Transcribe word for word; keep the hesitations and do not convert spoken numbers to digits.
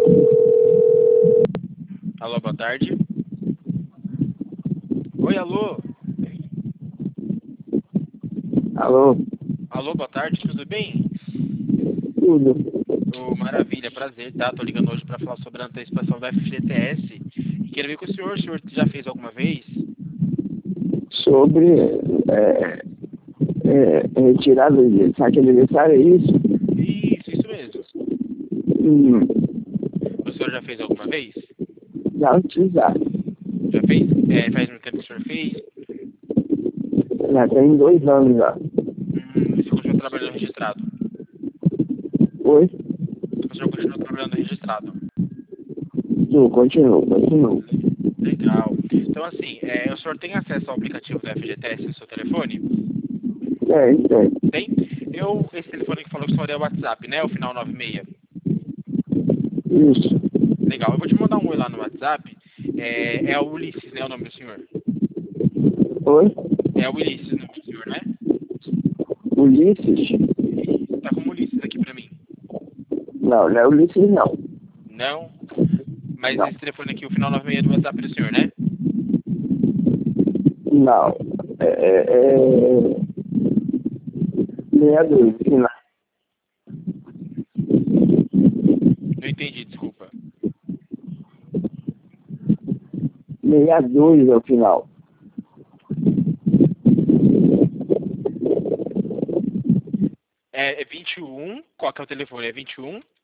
Alô, boa tarde. Oi, alô. Alô? Alô, boa tarde, tudo bem? Tudo. Oh, maravilha, prazer, tá? Tô ligando hoje para falar sobre a antecipação da F G T S. E queria ver com o senhor, o senhor já fez alguma vez? Sobre é, é, retirada de saque aniversário, é isso? Isso, isso mesmo. Hum, O senhor já fez alguma vez? já utilizar. Já fez? É, faz muito tempo que o senhor fez? Já tem dois anos já. Hum, o senhor continua trabalhando registrado? Oi? O senhor continua trabalhando registrado? Tu, continuo, continuo. Legal. Então, assim, é, o senhor tem acesso ao aplicativo da F G T S no seu telefone? Tem, tem. Tem? Eu, esse telefone que falou que o senhor é o WhatsApp, né? O final nove seis. Isso. Legal. Eu vou te mandar um oi lá no WhatsApp. É, é o Ulisses, né? O nome do senhor. Oi? É o Ulisses o nome do senhor, né? Ulisses? Isso. Tá como Ulisses aqui pra mim. Não, não é Ulisses, não. Não? Mas Não. esse telefone aqui, o final nove seis é do WhatsApp do senhor, né? Não. É, é, é... sessenta e dois, final. Não entendi, desculpa. sessenta e dois é o final. É, é vinte e um. Qual que é o telefone? É vinte e um?